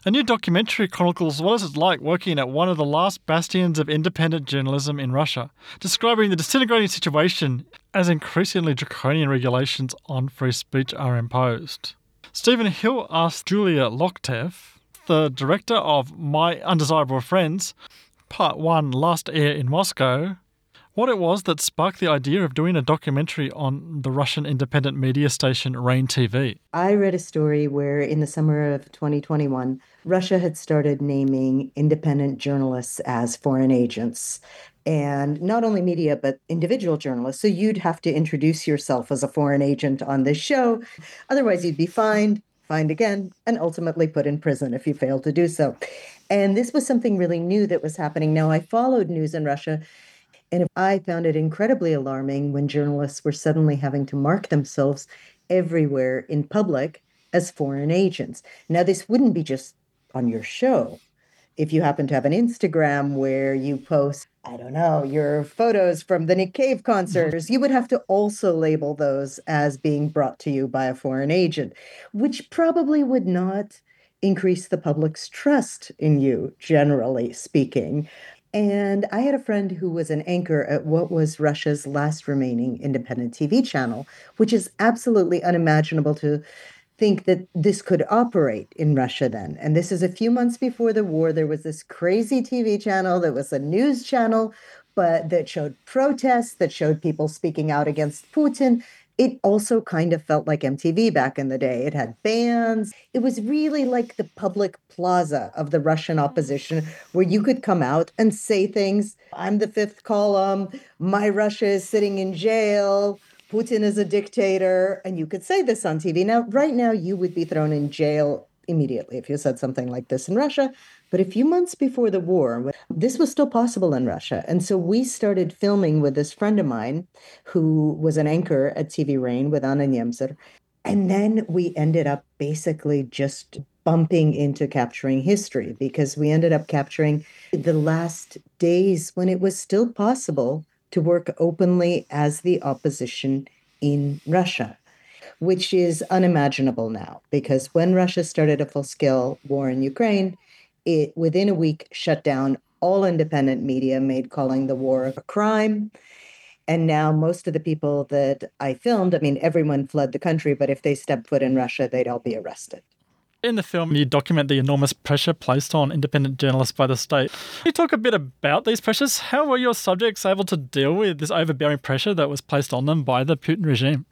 A new documentary chronicles what it's like working at one of the last bastions of independent journalism in Russia, describing the disintegrating situation as increasingly draconian regulations on free speech are imposed. Stephen Hill asked Julia Loktev, the director of My Undesirable Friends, Part 1 last air in Moscow, what it was that sparked the idea of doing a documentary on the Russian independent media station Rain TV. I read a story where in the summer of 2021, Russia had started naming independent journalists as foreign agents. And not only media, but individual journalists. So you'd have to introduce yourself as a foreign agent on this show. Otherwise, you'd be fined again, and ultimately put in prison if you failed to do so. And this was something really new that was happening. Now, I followed news in Russia, and I found it incredibly alarming when journalists were suddenly having to mark themselves everywhere in public as foreign agents. Now, this wouldn't be just on your show. If you happen to have an Instagram where you post, I don't know, your photos from the Nick Cave concerts, you would have to also label those as being brought to you by a foreign agent, which probably would not increase the public's trust in you, generally speaking. And I had a friend who was an anchor at what was Russia's last remaining independent TV channel, which is absolutely unimaginable to think that this could operate in Russia then. And this is a few months before the war. There was this crazy TV channel that was a news channel, but that showed protests, that showed people speaking out against Putin. It also kind of felt like MTV back in the day. It had bands. It was really like the public plaza of the Russian opposition where you could come out and say things. I'm the fifth column. My Russia is sitting in jail. Putin is a dictator. And you could say this on TV. Now, right now, you would be thrown in jail immediately if you said something like this in Russia. But a few months before the war, this was still possible in Russia. And so we started filming with this friend of mine who was an anchor at TV Rain with Anna Nemzer. And then we ended up basically just bumping into capturing history because we ended up capturing the last days when it was still possible to work openly as the opposition in Russia, which is unimaginable now because when Russia started a full-scale war in Ukraine, it within a week shut down all independent media, made calling the war a crime. And now most of the people that I filmed, I mean, everyone fled the country, but if they stepped foot in Russia, they'd all be arrested. In the film, you document the enormous pressure placed on independent journalists by the state. Can you talk a bit about these pressures? How were your subjects able to deal with this overbearing pressure that was placed on them by the Putin regime?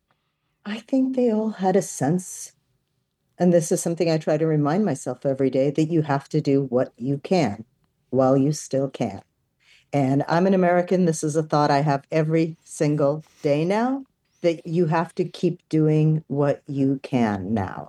I think they all had a sense, and this is something I try to remind myself every day, that you have to do what you can while you still can. And I'm an American. This is a thought I have every single day now, that you have to keep doing what you can now.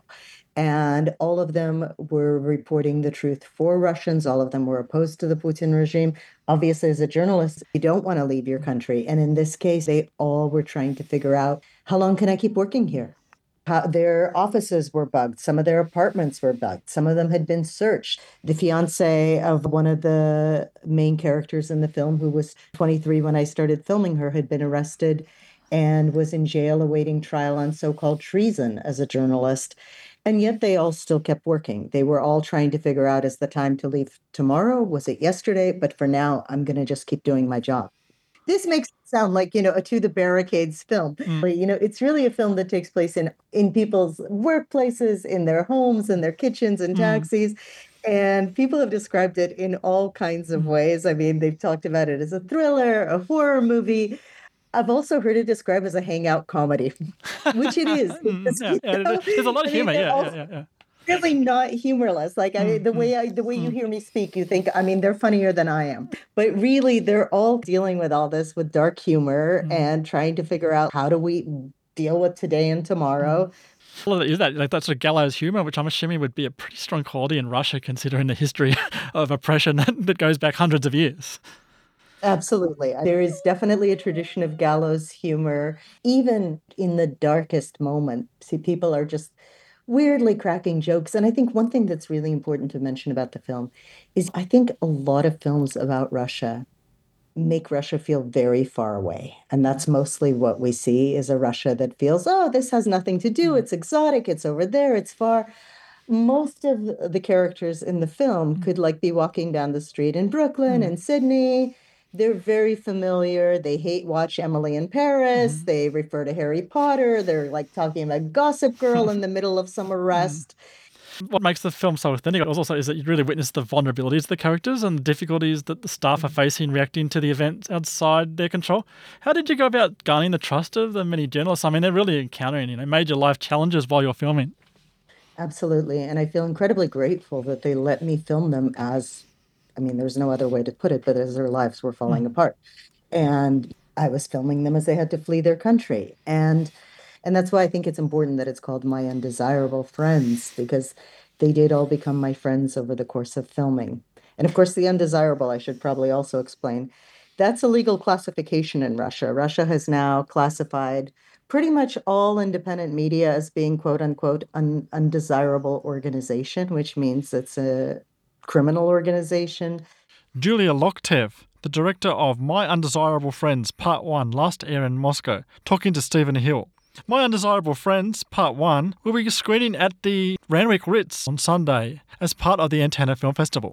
And all of them were reporting the truth for Russians. All of them were opposed to the Putin regime. Obviously, as a journalist, you don't want to leave your country. And in this case, they all were trying to figure out, how long can I keep working here? Their offices were bugged. Some of their apartments were bugged. Some of them had been searched. The fiance of one of the main characters in the film, who was 23 when I started filming her, had been arrested and was in jail awaiting trial on so-called treason as a journalist. And yet they all still kept working. They were all trying to figure out, is the time to leave tomorrow? Was it yesterday? But for now, I'm going to just keep doing my job. This makes it sound like, a To the Barricades film. It's really a film that takes place in people's workplaces, in their homes, in their kitchens and taxis. And people have described it in all kinds of ways. I mean, they've talked about it as a thriller, a horror movie. I've also heard it described as a hangout comedy, which it is. There's a lot of humor. Yeah. Really not humorless. Like the way you hear me speak, you think, I mean, they're funnier than I am. But really, they're all dealing with all this with dark humor and trying to figure out, how do we deal with today and tomorrow. Is that like that sort of gallows humor, which I'm assuming would be a pretty strong quality in Russia, considering the history of oppression that goes back hundreds of years? Absolutely. There is definitely a tradition of gallows humor, even in the darkest moment. See, people are just weirdly cracking jokes. And I think one thing that's really important to mention about the film is I think a lot of films about Russia make Russia feel very far away. And that's mostly what we see, is a Russia that feels, oh, this has nothing to do. It's exotic. It's over there. It's far. Most of the characters in the film Mm. could like be walking down the street in Brooklyn Mm. and Sydney. They're very familiar. They hate watch Emily in Paris. Mhm. They refer to Harry Potter. They're like talking about Gossip Girl in the middle of some Mm. arrest. What makes the film so authentic also is that you really witness the vulnerabilities of the characters and the difficulties that the staff are facing reacting to the events outside their control. How did you go about garnering the trust of the many journalists? I mean, they're really encountering, major life challenges while you're filming. Absolutely. And I feel incredibly grateful that they let me film them as, I mean, there's no other way to put it, but as their lives were falling Mm. apart. And I was filming them as they had to flee their country. And that's why I think it's important that it's called My Undesirable Friends, because they did all become my friends over the course of filming. And of course, the undesirable, I should probably also explain, that's a legal classification in Russia. Russia has now classified pretty much all independent media as being quote unquote undesirable organization, which means it's a criminal organization. Julia Loktev, the director of My Undesirable Friends Part 1, last air in Moscow, talking to Stephen Hill. My Undesirable Friends Part 1 will be screening at the Randwick Ritz on Sunday as part of the Antenna Film Festival.